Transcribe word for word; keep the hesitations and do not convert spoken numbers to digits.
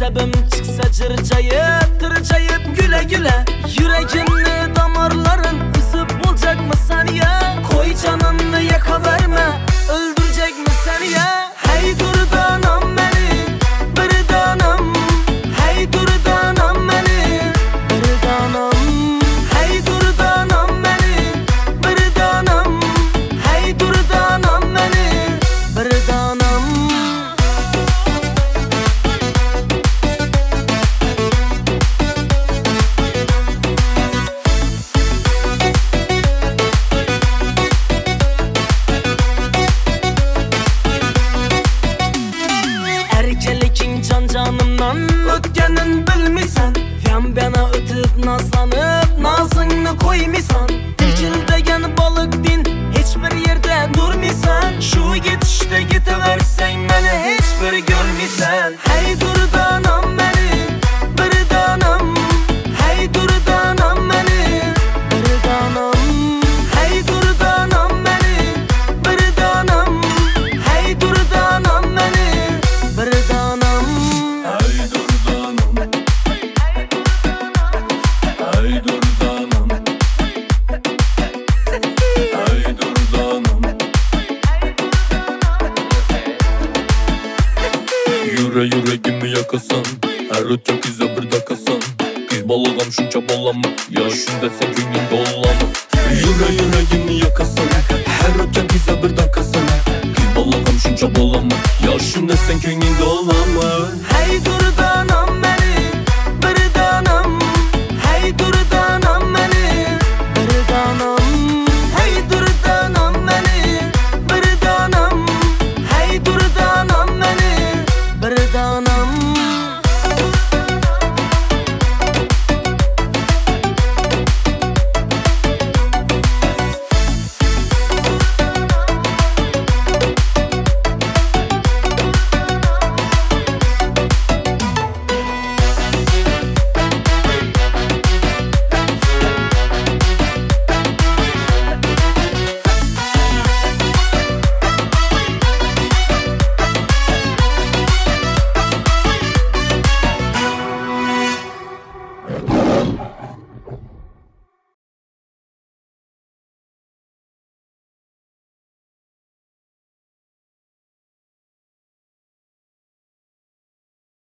Asabım çıksa cırcayıp tırcayıp güle güle. Yüreğimni damarların ısıp olacak mı sen ya? Koy canını yakaverme, öldürecek mi seni ya? Hey dur danam beni, bir danam. Hey dur danam beni, bir danam. Hey dur danam beni, bir danam. Hey dur danam beni, bir danam. Erkelikin can canımdan ötkenin bilmisan. Yan bana ötüp nazlanıp nazını koymisan. Tekil degen balık din hiçbir yerde durmisan. Şu gidişte gidiversen beni hiçbir görmisen. Hey dur danam beni, bir danam. Hey dur danam beni, bir danam. Hey dur danam beni, bir danam. Hey dur danam beni, bir danam. Hey dur danam, hey dur danam, hey dur danam. Yüre yüreğimi yakasan, her ötken kıza bir dakasan. Kız balagam şunca balama, yaşında sen köyün dolama. Yüre yüreğimi yakasan, her ötken kıza bir dakasan. Kız balagam şunca balama, yaşında sen köyün dolama. Hey dur